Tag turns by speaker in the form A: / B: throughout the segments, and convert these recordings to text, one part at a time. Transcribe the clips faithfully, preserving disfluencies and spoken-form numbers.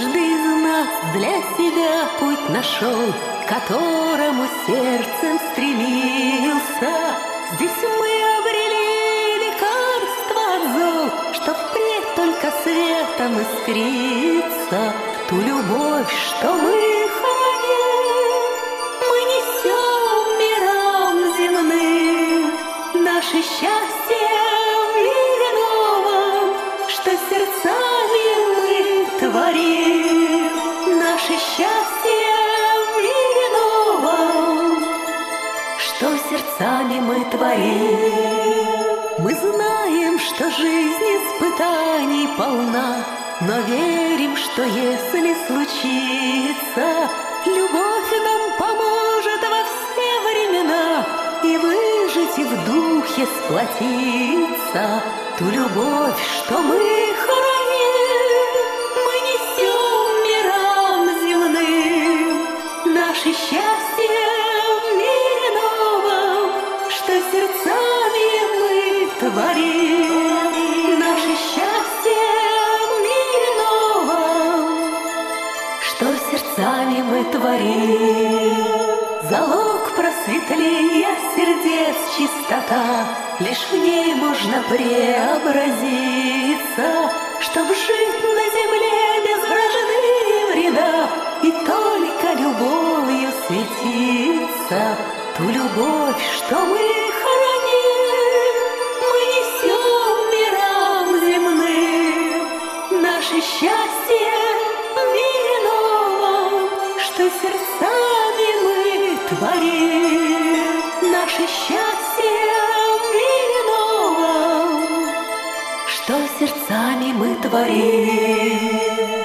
A: Каждый из нас для себя путь нашел, к которому сердцем стремился. Здесь мы обрели лекарство от зол, чтоб впредь только светом искриться. Ту любовь, что мы храним, мы несем мирам земным. Наше счастье в мире новом, что сердцами мы творим. Наше счастье в мире новом, что сердцами мы творим. Мы знаем, что жизнь испытаний полна, но верим, что если случится, любовь нам поможет во все времена и выжить, и в духе сплотиться. Ту любовь, что мы храним, мы несем мирам земным. Наше счастье в мире новом, что сердцами мы творим. Наше счастье в мире новом, что сердцами мы творим. Залог просветления сердец чистота, лишь в ней можно преобразиться, чтоб жить на земле без вражды и вреда и только любовью светиться. Ту любовь, что мы храним, мы несем мирам земным. Наше счастье в мире новом, что сердцами мы творим. Наше счастье в мире новом, что сердцами мы творим.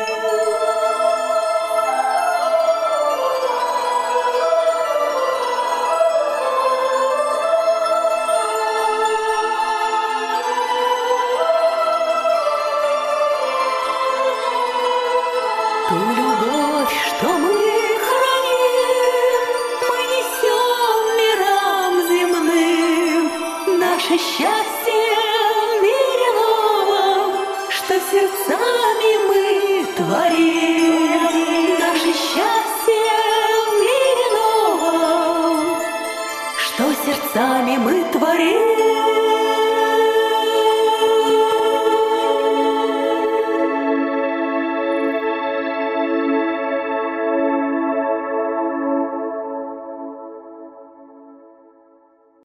A: Ту любовь, что мы храним, мы несем мирам земным. Наше счастье в мире новом, что сердцами мы творим. Наше счастье в мире новом, что сердцами мы творим.